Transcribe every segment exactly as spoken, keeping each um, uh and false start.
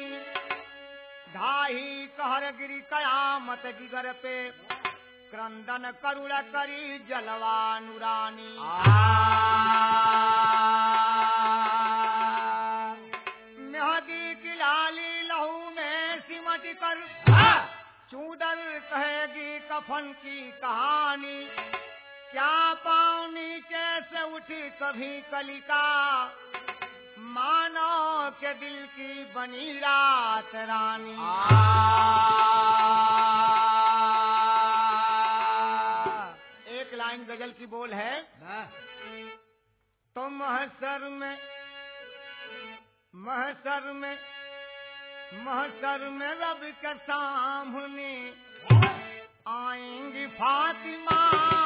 ढाही कहर गिरी कयामत जिगर पे क्रंदन करुण करी जलवा नुरानी मेहदी की लाली लहू में सिमट कर चूदर कहेगी कफन की कहानी क्या पाँव नीचे से उठी कभी कलिका मानो के दिल की बनी रात रानी एक लाइन गजल की बोल है तो महसर में महसर में महसर में रब के सामने आएंगी फातिमा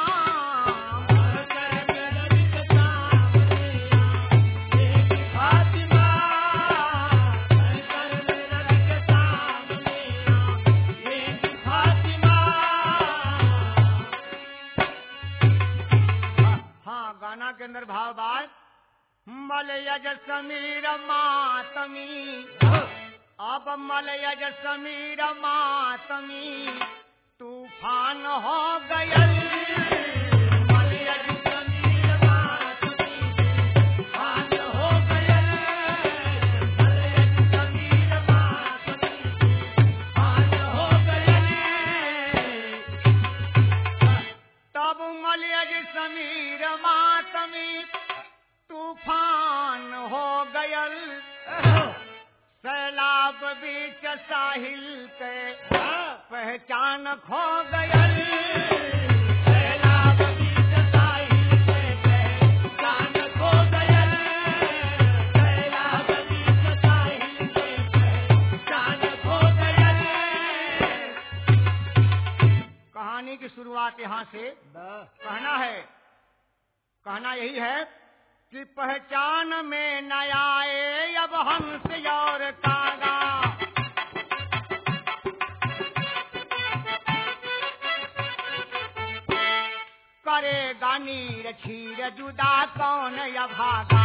के अंदर भाव बात मलयज समीर मातमी अब मलयज समीर मातमी तूफान हो गयल मलयज समीर मातमी तूफान हो गयल मलयज समीर मातमी तूफान हो गयल तब मलयज समीर मातमी तूफान हो गयल सैलाब बीच साहिल के पहचान खो गयल सैलाब बीच साहिल के पहचान खो गयल सैलाब बीच साहिल के पहचान खो गयल। कहानी की शुरुआत यहाँ से कहना है कहना यही है कि पहचान में न आए अब हमसे और कागा करेगा नीर छीर जुदा कौन या भागा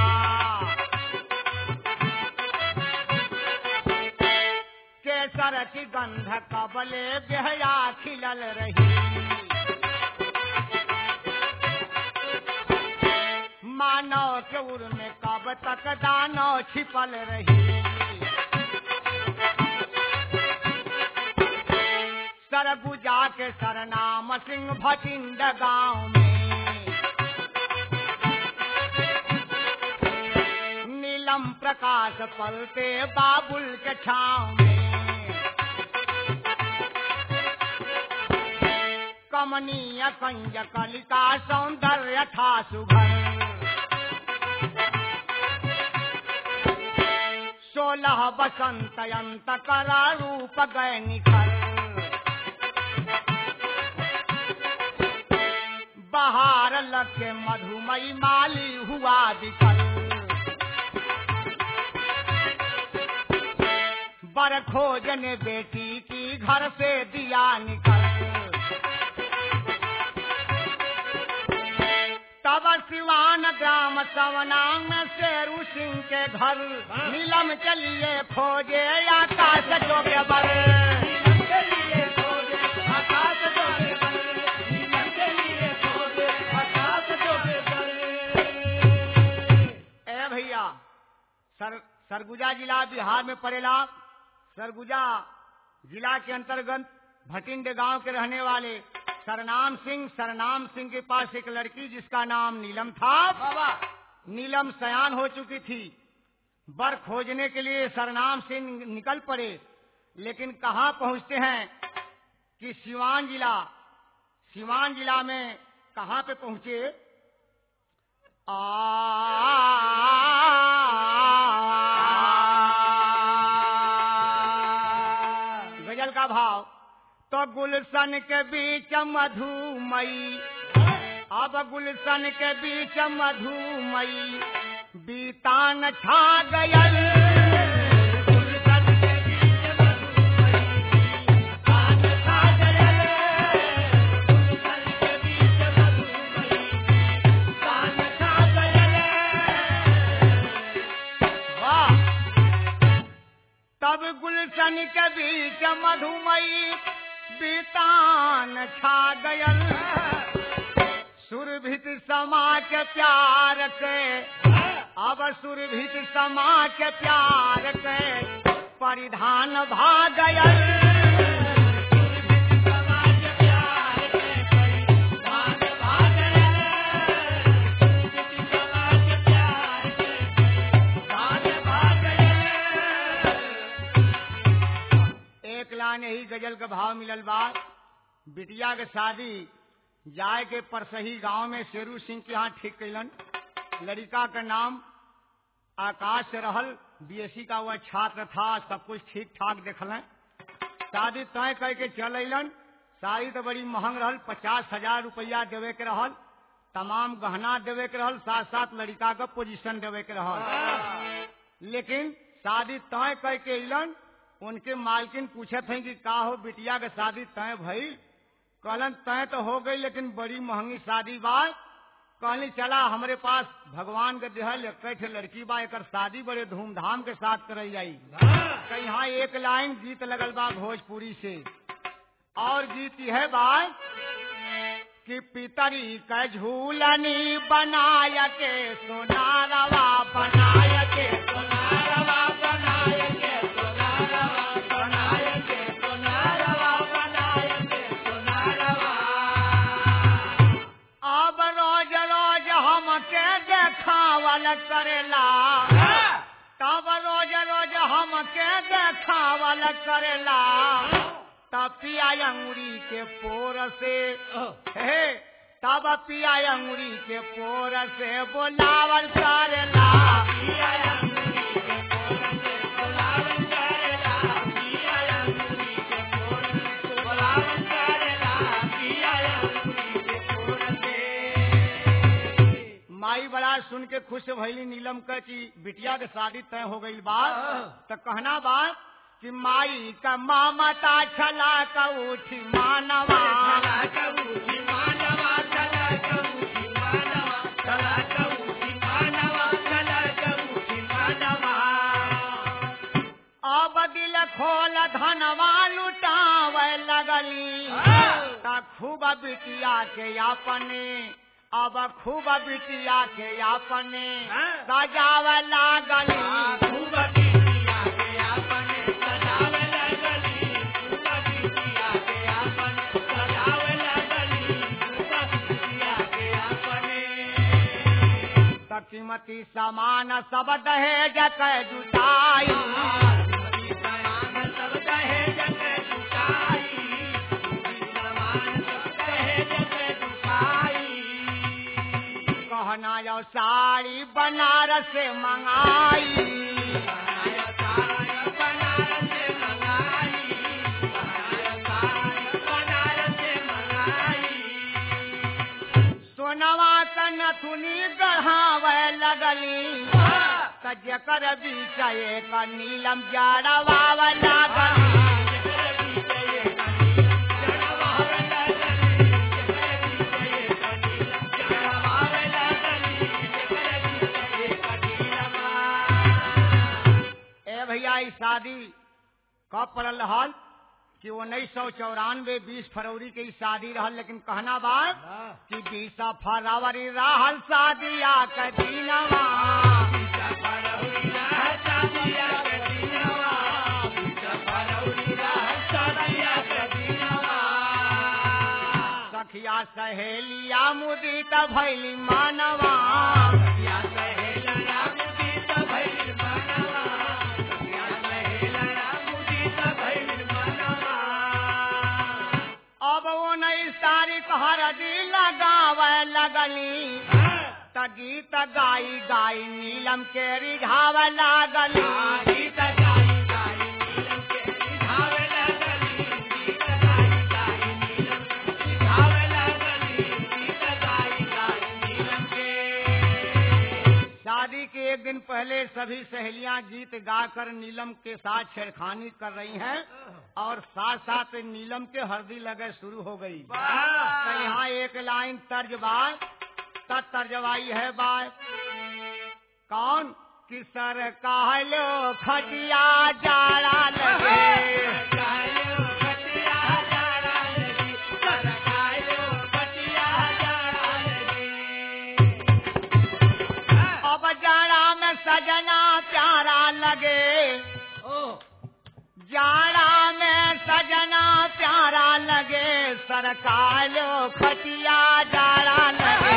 केसर की गंध कबले बेहया खिलल रही मानव के उर में कब तक दानो छिपल रही सरगुजा के सरनाम सिंह भटिंड गांव में नीलम प्रकाश पलते बाबुल के छाँव में कमनीय कंज कलिका सौंदर्य था सुघर सोलह बसंत अंत करा रूप गए निखर बहार लगे मधुमई माली हुआ दिखल बर खोजन बेटी की घर से दिया निकल तब सिवान ग्राम सवना में शेरू सिंह के घर नीलम चलिए खोजे आकाश जोगे बर नीलम चलिए खोजे आकाश जोगे बर नीलम चलिए खोजे आकाश जोगे बर। ए भैया सर सरगुजा जिला बिहार में पड़ेला। सरगुजा जिला के अंतर्गत भटिंड गांव के रहने वाले सरनाम सिंह सरनाम सिंह के पास एक लड़की जिसका नाम नीलम था। बाबा नीलम सयान हो चुकी थी। बर खोजने के लिए सरनाम सिंह निकल पड़े, लेकिन कहाँ पहुँचते हैं कि सिवान जिला सिवान जिला में कहाँ पे पहुँचे आ गजल का भाव तो गुलशन के बीच मधुमई अब गुलशन के बीच मधुमई बीतान छा गयल गुलशन के बीच मधुमई बीतान छा गयल गुलशन के बीच मधुमई बीतान छा गयल। वाह तब गुलशन के बीच मधुमई बीतान छा गयल सुरभित समा के प्यार के अब सुरभित समा के प्यार के परिधान भाग गयल यही गजल का भाव मिलल बा। बिटिया के शादी जाए के परसही गांव में शेरू सिंह के यहाँ ठीक कैलन। लड़का का नाम आकाश से रहल, बीएससी का वह छात्र था, सब कुछ ठीक ठाक देखल। शादी तय करके चल अलन। शादी तो बड़ी महंग रहल, पचास हजार रुपया देवे के रहल, तमाम गहना देवे के रहल, साथ साथ लड़का का पोजीशन देवे के रहल। लेकिन शादी तय करके अलन। उनके मालकिन पूछत हैं कि का हो बिटिया के शादी तय भई? कहलन तय तो हो गई लेकिन बड़ी महंगी शादी बा। कहली चला हमारे पास भगवान के देहल एक लड़की बा, एक शादी बड़े धूमधाम के साथ करल जाई। यहाँ एक लाइन गीत लगल बा भोजपुरी से, और गीत है बा कि पितरी का झूलनी बनाय के सोनारवा बनाय के सोनारवा बनाय के देखावल करेला, तब रोज रोज हमके देखावल करेला, तब पिया अंगुरी के पोर से हे तब पिया अंगुरी के पोर से बोलावल करेला, पिया अंगुरी के पोर से बोलावल करेला, पिया अंगुरी के पोर से बोलावल करेला, पिया अंगुरी के पोर से। माई बड़ा सुन के खुश भइली नीलम का कि बिटिया के शादी तय हो गई बात। तो कहना बात कि माई का ममता छला का उठी मानवा, छला का उठी मानवा, छला का उठी मानवा, छला का उठी मानवा, छला का उठी मानवा। अब दिल खोल धनवा लुटावे लगली, ता खूब बिटिया के अपने अब खूब बिटिया के अपने सजावे लागली, खूब बिटिया के अपने सजावे लागली, खूब बिटिया के अपने सजावे लागली, खूब बिटिया के अपने। कीमती सामान सब दहेज के जुटाई, कीमती सामान सब दहेज के जुटाई, सामान सब दहेज के जुटाई। कहना यो साड़ी बनारस से मंगाई, कहना साड़ी बनारस से मंगाई, कहना साड़ी बनारस से मंगाई। सोनवा का नथुनी गढ़ावे लगली, सजकर बीचे का नीलम जड़वावे लगली, भैया शादी कब पड़ल रहल कि उन्नीस सौ चौरानवे बीस फरवरी के शादी रहल। लेकिन कहना बात कि बीस फरवरी रहल शादिया के दिनवा, सखिया सहेलिया मुदित भैली मानवा, सखिया सहेलिया मुदित भैली मानवा, अब उन्नीस तारीख हरदी लगावे लगली, त गीत गाई गाई नीलम के रिझावे लागली, गीत गाई गाई नीलम के रिझावे लागली, गीत गाई गाई नीलम के रिझावे लागली, गीत गाई गाई नीलम के। शादी के एक दिन पहले सभी सहेलियां गीत गाकर नीलम के साथ छेड़खानी कर रही हैं और साथ साथ नीलम के हल्दी लगे शुरू हो गई। तो यहाँ एक लाइन तर्ज बात तर्जवाई है बात कौन कि सर कालो खटिया जाड़ा लगे अब जाड़ा में सजना प्यारा लगे जाड़ा में सजना प्यारा लगे सरकालो खटिया जाड़ा लगे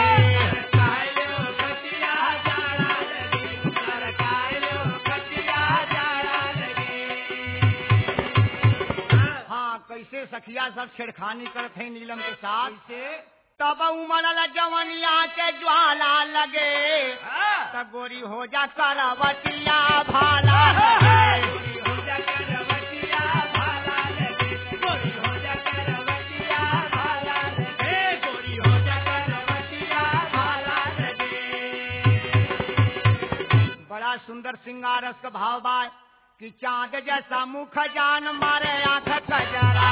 कैसे सखिया सब छेड़खानी करते हैं नीलम के साथ तब उमड़ल जवनिया के ज्वाला लगे तब गोरी हो जा करवटिया भाला बड़ा सुंदर सिंगारस का भाव बा कि चांद जैसा मुख जान मारे आंख कजरा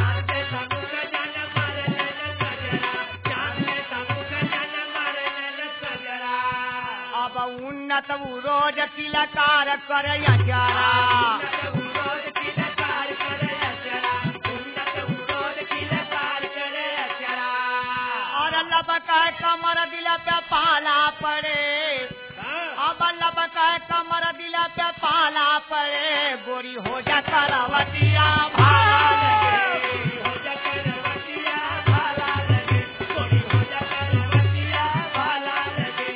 अब उन्नत रोज किलकार करे अचारा और लबका कमर दिल पे पाला पड़े अब लबका कमर दिल पे पाला पड़े गोरी हो जा करवटिया भाला लगे हो जा करवटिया भाला लगे गोरी हो जा करवटिया भाला लगे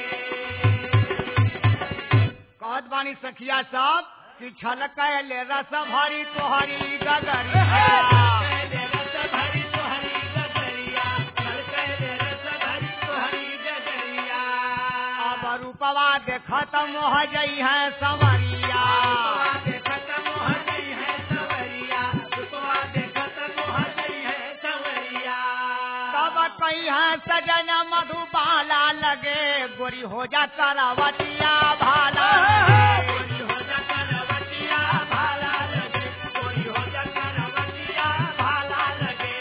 कहत बानी सखिया सब कि छलक ले रस भरी तोहरी गगरिया रूपवा देखत मोह जई है सवरिया देखत मोह जई है सवरिया रूपवा देखत मोह जई है सवरिया तब कई है सजन मधुबाला लगे गोरी हो जा करवटिया भाला गोरी हो जा करवटिया भाला लगे गोरी हो जा करवटिया भाला लगे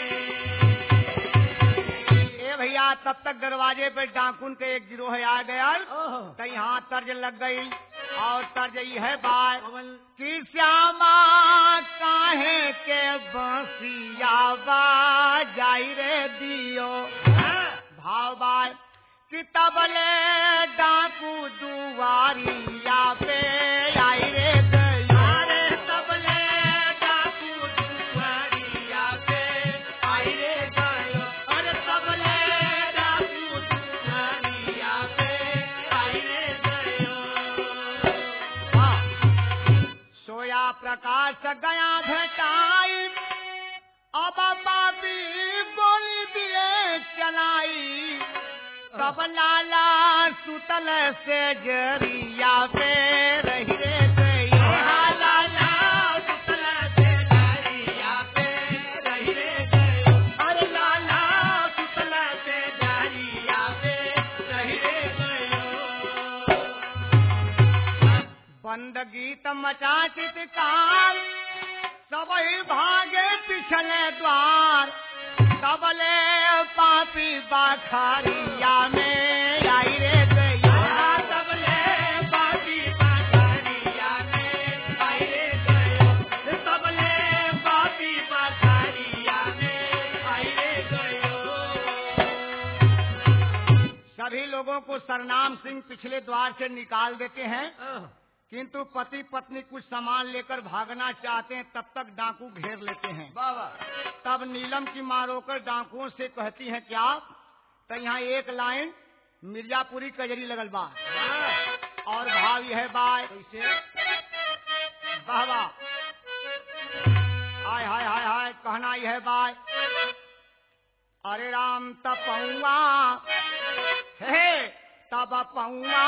ए भैया तब तक दरवाजे पे डाकुन के एक गिरोह आ गया तो यहाँ तर्ज लग गई और तर्ज है बात कि श्यामा काहे के बंसिया बाजाई रे दियो भाव बाय कि तबले डाकू दुआरिया पे आई रे दियो तबले डाकू दुआरिया पे आई रे दियो अरे तबले डाकू दुआरिया पे आई रे सोया प्रकाश गया भेटाई अब बाबी गोली दिए चलाई तब लाला सुतल से जरिया पे रही रे गयो लाला सुतल से जरिया पे रही रे गयो अरे लाला सुतल से जरिया पे रही रे गयो बंद गीत मचा चितकार सबही भागे पिछले द्वार तबले पापी बाखारिया में आई रे गयो तबले पापी बाखारिया में आई रे गयो तबले पापी बाखारिया में आई रे गयो सभी लोगों को सरनाम सिंह पिछले द्वार से निकाल देते हैं किंतु पति पत्नी कुछ सामान लेकर भागना चाहते हैं तब तक डाकू घेर लेते हैं बाबा तब नीलम की मां रोकर डाकुओं से कहती है क्या तो यहाँ एक लाइन मिर्जापुरी कजरी लगल बा और भाव यह बाय बाबा हाय हाय हाय हाय कहना यह बाय अरे राम तपौआ हे तब पौआ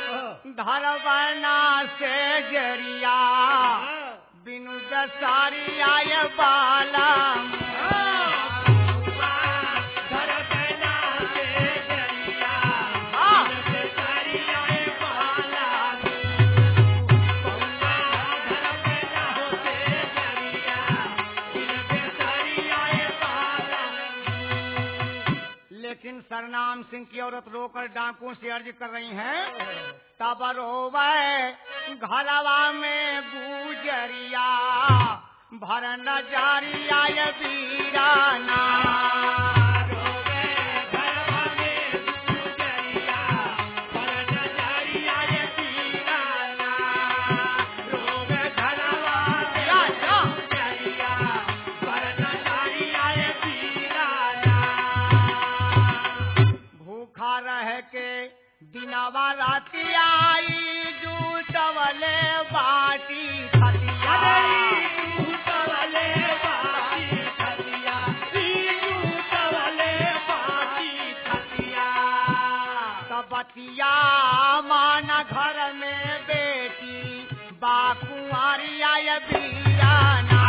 धरवना से जरिया बिनु दसारी आय बाला सरनाम सिंह की औरत रोकर डाकुओं से अर्ज कर रही हैं, तब रोवे घरवा में गुजरिया भर नजरिया ये वीराना। रह के दिनवा राती आई जूटवले बाटी खतिया जूटवले बाटी खतिया जूटवले बाटी खतिया सबतिया माना घर में बेटी बाकुआरिया ये बीराना।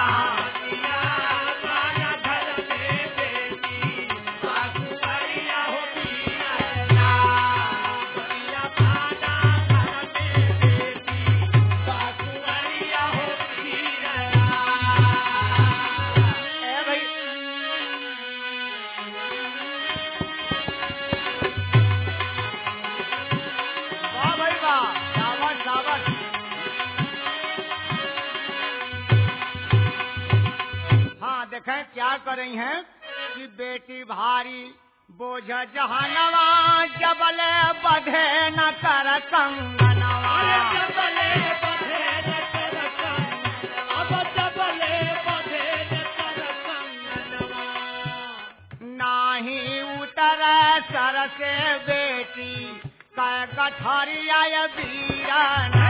देखें क्या कर रही हैं कि बेटी भारी बोझ जहानवा जबले बधे न कर कंगनवा जबले बधे न कर कंगनवा अब जबले बधे न कर कंगनवा नाही उतर सर से बेटी कै गठरिया ये वीराना।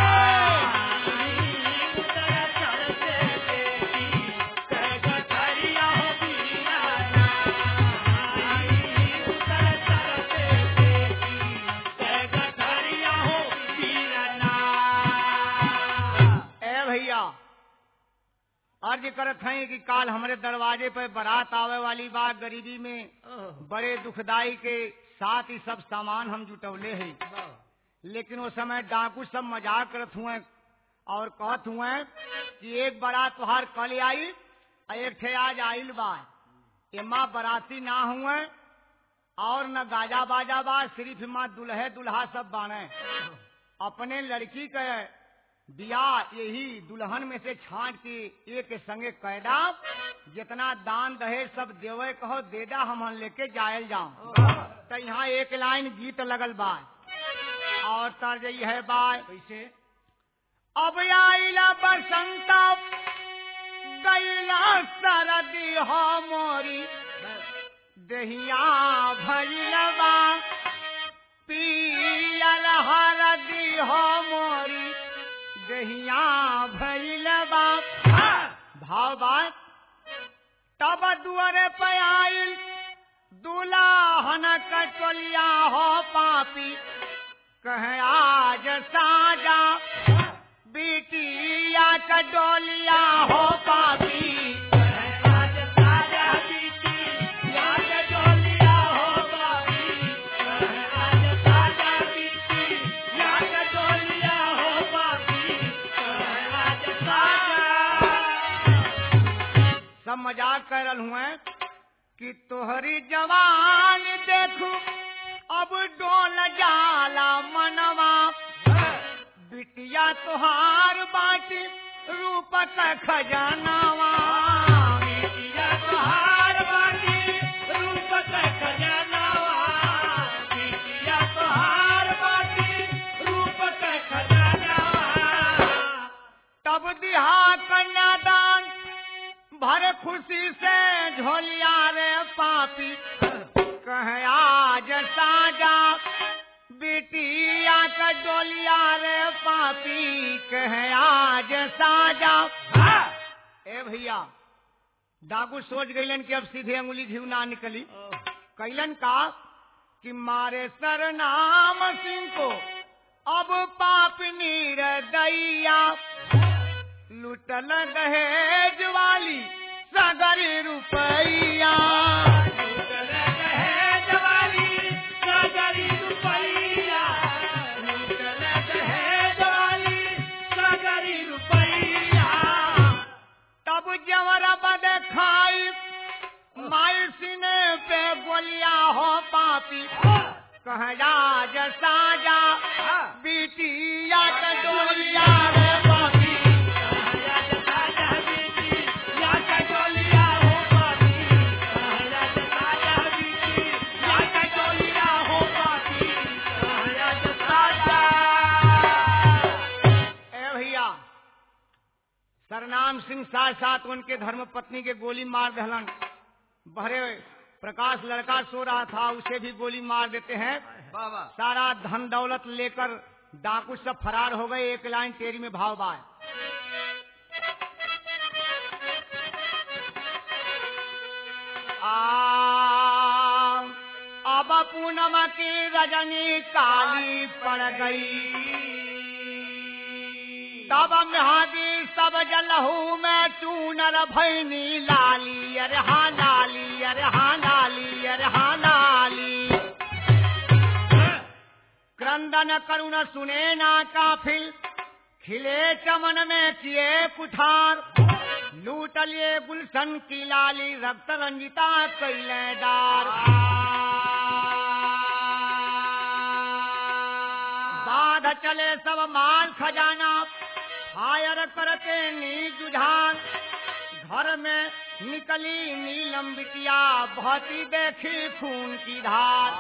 अर्ज करत हैं कि काल हमारे दरवाजे पर बारात आवे वाली बात, गरीबी में बड़े दुखदाई के साथ ही सब सामान हम जुटवले हैं, लेकिन वो समय डाकू सब मजाक करत हुए और कहत हुए कि एक बारात तुहार कल आई और एक थे आज आइल बा, एमा बराती ना हुए और न गाजा बाजा बा, सिर्फ माँ दुल्हे दुल्हा सब बाने। अपने लड़की के दिया यही दुल्हन में से छांट के एक के संगे कैदा, जितना दान दहेज सब देवे कहो देदा हम लेके जायल जाऊं। तो यहाँ एक लाइन गीत लगल बा और तर्ज है बा कैसे, अब आइला बसंता गैला सरदी हो मोरी दहिया भैलवा पियल हरदी हो मोरी दहिया भैलवा। भाव बात तब दुआरे पे आइल दुल्हन कटोलिया हो पापी कहे आज साजा बिटिया कटोलिया हो पापी सब मजाक कर रहा हूँ कि तोहरी जवान देखू अब डोल जाला मनवा बिटिया तुहार बाटी रूप का खजानावा बिटिया तुहार बाटी रूप का खजानावा बिटिया तुहार बाटी रूप का खजानावा। तब दिहा कन्यादान भर खुशी से झोलिया रे पापी कहे आज साजा बिटिया का डोलिया रे पापी कहे आज साजा। ए भैया डाकू सोच गईलन कि अब सीधे अंगुली घी ना निकली, कैलन का कि मारे सरनाम सिंह को अब पाप निर्दया लुटल दहेज वाली सगरी रुपैया लुटल दहेज वाली सगरी रुपैया लुटल दहेज वाली सगरी रुपैया। तब जवरा बद खाई माई सीने पे गोलिया हो पाप पापी कह राज साजा बिटिया के डोलिया रे पापी कह राज साजा बिटिया के डोलिया हो पापी कह राज साजा बिटिया के डोलिया हो पापी कह राज साजा। ए भैया सरनाम सिंह साथ साथ उनके धर्म पत्नी के गोली मार दहलन। बहरे प्रकाश लड़का सो रहा था, उसे भी गोली मार देते हैं। सारा धन दौलत लेकर डाकू सब फरार हो गए। एक लाइन तेरी में भाव बाय। आ अब पूनम की रजनी काली पड़ गई तब महादी सब जलहू में चूनर भैनी लाली अरे हाँ लाली अरे हाँ लाली अरे हाँ लाली। क्रंदन करुण सुने ना काफिल खिले चमन में किए कुठार लूट लिए गुलशन की लाली रक्त रंजिता कैले डार। बाध चले सब माल खजाना फायर करते नील जुझान घर में निकली नीलम बिटिया बहती देखी खून की धार।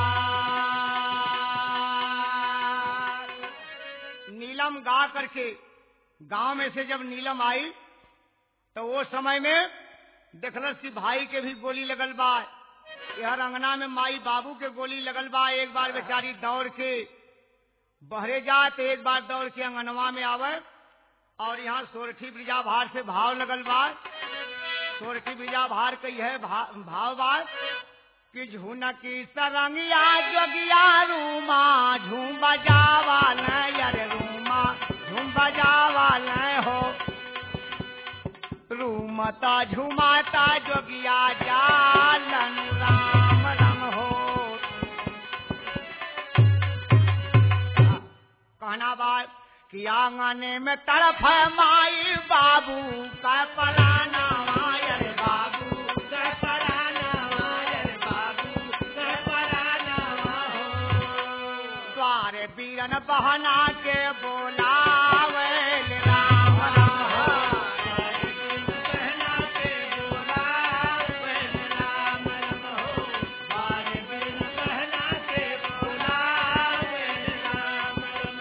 नीलम गा करके गांव में से जब नीलम आई तो वो समय में देखलस कि भाई के भी गोली लगल बा। यह अंगना में माई बाबू के गोली लगल बा। एक बार बेचारी दौड़ के बहरे जात, एक बार दौड़ के अंगनवा में आवे और यहाँ सोरठी ब्रिजा भार से भाव लगल बा। सोरठी ब्रिजा भार के यह भा, भाव बा कि झुनकी सरंगिया जोगिया रूमा झूम बजावा न यार रूमा झूम बजावा न हो रूमता झुमाता जोगिया जालन राम राम हो। कहना बात कि आंगने में तड़फ माई बाबू का पलाना मायर बाबू का पलाना मायर बाबू का पलाना हो द्वारे बीरन बहना के बोलावे राम राम हो बहना के बोलावे राम राम हो द्वारे बीरन बहना के बोलावे राम राम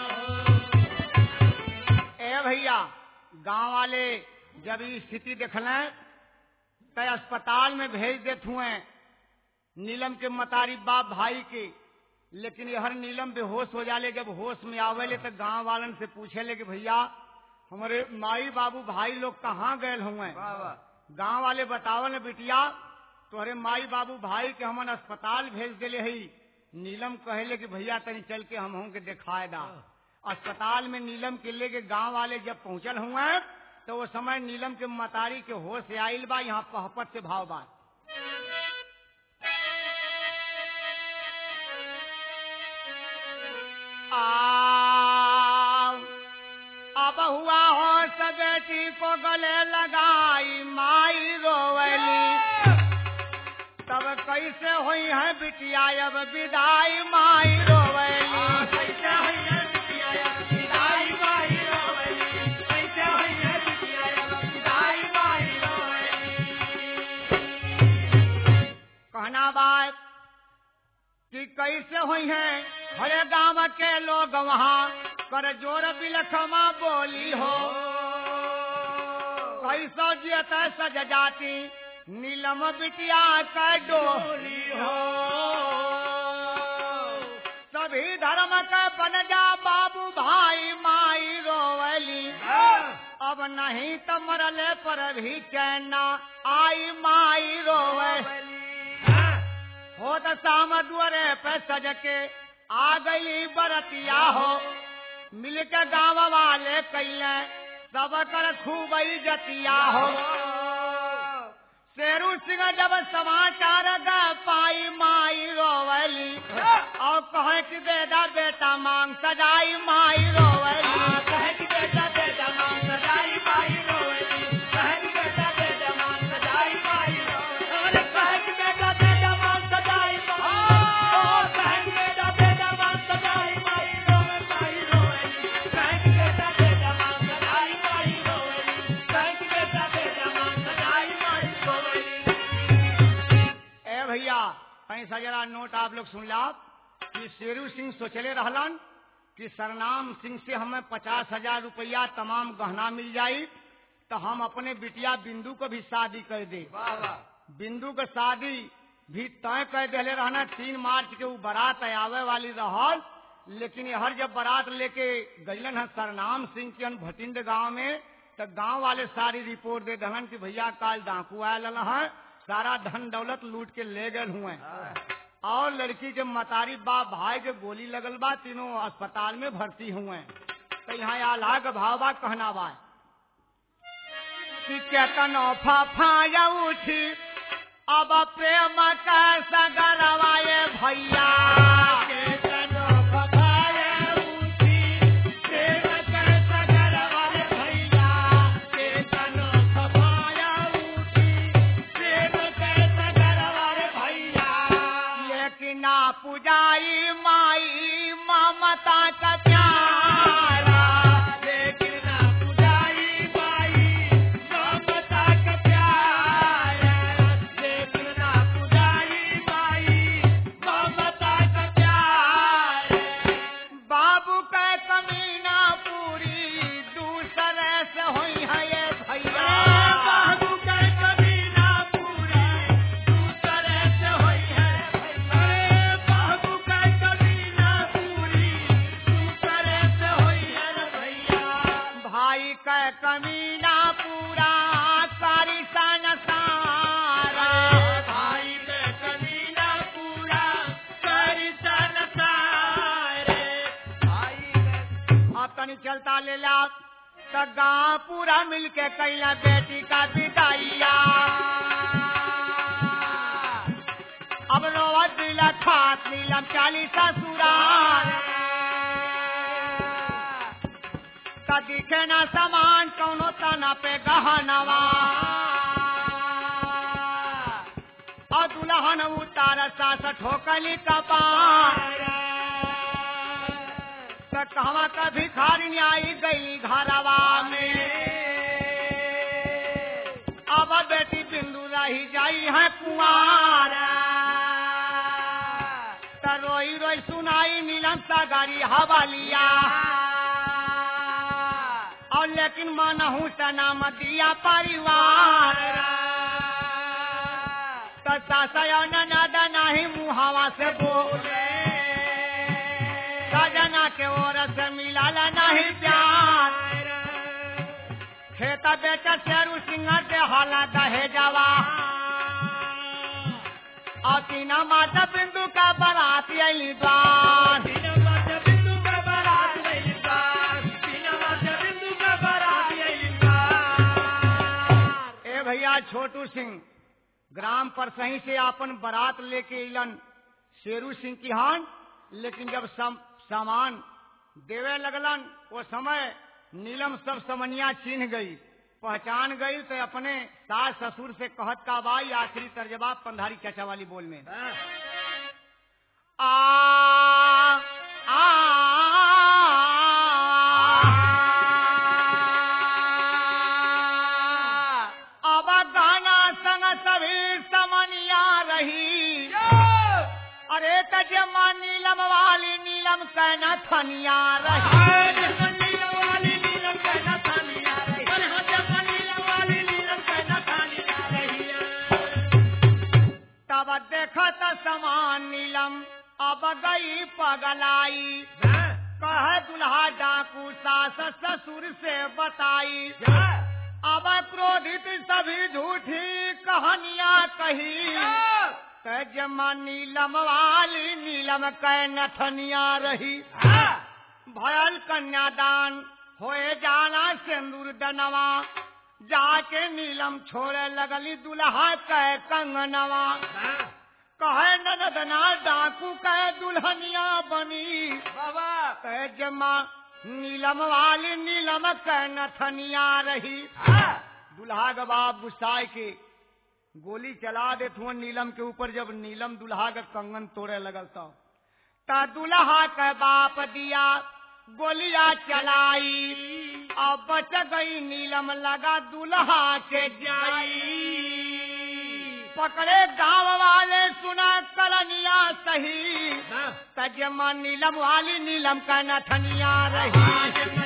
हो। भैया गांव वाले जब ये स्थिति देखले तो अस्पताल में भेज देते हुए नीलम के मतारी बाप भाई के। लेकिन यहर नीलम बेहोश हो जाले। जब होश में आवेले तो गांव वालन से पूछेले कि भैया हमारे माई बाबू भाई लोग कहाँ गए हुए। गांव वाले बतावल बिटिया तोहरे माई बाबू भाई के हमन अस्पताल भेज दिले है। नीलम कहले कि भैया तनी चल के हम के दिखाए दा। अस्पताल में नीलम के लेके गांव वाले जब पहुंचल हुए तो वो समय नीलम के मतारी के होश से आइल बा। यहाँ पहपत से भाव बा। अब हुआ हो सगेटी को गले लगाई माई रोवली तब कैसे हुई है बिटिया अब विदाई माई रोवली कैसे हुई है बिटिया अब विदाई माई रोवली कैसे हुई है बिटिया अब विदाई माई रोवली। कहना बात कि कैसे हुई है हरे गांव के लोग वहाँ कर जोर बिलखमा बोली हो कैसो जियत सज जाती नीलम बिटिया का डोली हो। सभी धर्म का बन जा बाबू भाई माई रोवली अब नहीं तो मरले पर भी चैना आई माई रोवली। हो तो शाम दुआरे पे सज के आ गई बरतिया हो मिल के गाँव वाले कैले सब कर खूब जतिया हो। शेरू सिंह जब समाचार गा पाई माई रोवली और कहे कि बेटा बेटा मांग सजाई माई रोवली कहे कि बेटा बेटा मांग सजाई माई रोवली कहे कि बेटा बेटा मांग सजाई माई रोवली कहे कि बेटा बेटा मांग सजाई माई ऐसा जरा नोट आप लोग सुन ला कि शेरू सिंह सोचले रहलन कि सरनाम सिंह से हमें पचास हजार रुपया तमाम गहना मिल जाई तो हम अपने बिटिया बिंदु को भी शादी कर दे। बिंदु को शादी भी तय कर दिले रहना। तीन मार्च के वो बारात आवे वाली रहल, लेकिन हर जब बारात लेके गईलन है सरनाम सिंह के भटिंड गांव में तो गांव वाले सारी रिपोर्ट दे दहन कि भैया काल डाकू आयल है, सारा धन दौलत लूट के ले गए हुए और लड़की के मतारी बाप भाई के गोली लगल बा, तीनों अस्पताल में भर्ती हुए। तो यहाँ आल्हा का भाव बा कहना बा कि केतनो फाफाया उठी अब प्रेम का सगरवाए भैया। केतनो फाफाया उठी प्रेम का सगरवाए भैया। केतनो फाफाया उठी प्रेम का सगरवाए भैया। लेकिन ना पुजाई माई ममता का प्यारा। लेकिन ना पुजाई माई ममता का प्यारा। लेकिन ना पुजाई माई ममता का प्यारा। बाबू का कमीना पूरी दूसरे से हुई है ये भैया। बाबू का कमीना पूरी दूसरे से हुई है भैया। बाबू का कमीना पूरी दूसरे से हुई है भैया। भाई का कमीना पूरा कारी सन सारा। भाई का कमीना पूरा कारी सन सारे। भाई अब तनी चलता ले ला तो गाँव पूरा मिलके कैला बेटी का विदाइया। अब रोवा दिला खात नीलम चालीस ससुराल। का दिखे ना समान कौनो तना पे गहनवा। और दुल्हन उतार सास ठोकली कपार। तो कहवा का भिखारी आई गई घरवा में। अब बेटी बिंदु रही जाई है कुंवार। तो रोई रोई सुनाई नीलम सगारी हवालिया। और लेकिन मानहू सना मत दिया परिवार। तो सासा ननद नहीं मुहावा से बोले। सजना के ओर से मिला नहीं प्यार। खेता बेचा शेरू सिंह से हाला दहे जावा। और तीना माता बिंदु का बारात अली द्वार। ए भैया छोटू सिंह ग्राम पर सही से अपन बारात लेके इलन शेरू सिंह की हान। लेकिन जब सम, सामान देवे लगलन वो समय नीलम सब समनिया चिन्ह गई, पहचान गई। तो अपने सास ससुर से कहत का बाई आखिरी तर्जबा पंधारी चाचा वाली बोल में आ, आ, अब गाना संग सभी समनिया रही। अरे तजमा नीलम वाली नीलम कहना थनिया रही। नीलम वाली नीलम कहना थनिया रही। नीलम वाली नीलम कहना थनिया रही। तब देखा तो समान नीलम अब गई पगलाई। कह दुल्हा डाकू सास ससुर से बताई। अब क्रोधित सभी झूठी कहानियां कही। जमा नीलम वाली नीलम कै नथनिया रही। भयल कन्यादान होए जाना सिंदूर दनवा। जाके नीलम छोड़े लगली दुल्हा कै कंगनवा। कहे ननदना डाकू कै दुल्हनिया बनी। कह जमा नीलम वाली नीलम कै नथनिया रही। दुल्हा का बाप गुस्साए के गोली चला दे थुआ नीलम के ऊपर। जब नीलम दुल्हा का कंगन तोड़े लगल तो ता दुल्हा का बाप दिया गोलियां चलाई। अब बच गई नीलम लगा दुल्हा के जाई। पकड़े गांव वाले सुना कलनिया सही तजमा नीलम वाली नीलम का नथनिया रही।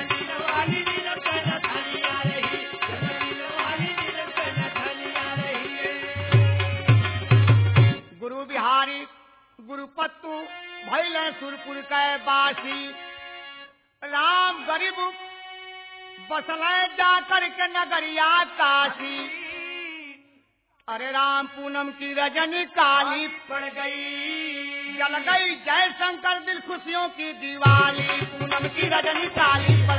गुरु बिहारी गुरुपत्तु भैले सुरपुर के बासी राम गरीब बसले जाकर के नगरिया काशी। अरे राम पूनम की रजनी काली पड़ गई जल गई जय शंकर दिल खुशियों की दिवाली पूनम की रजनी काली पड़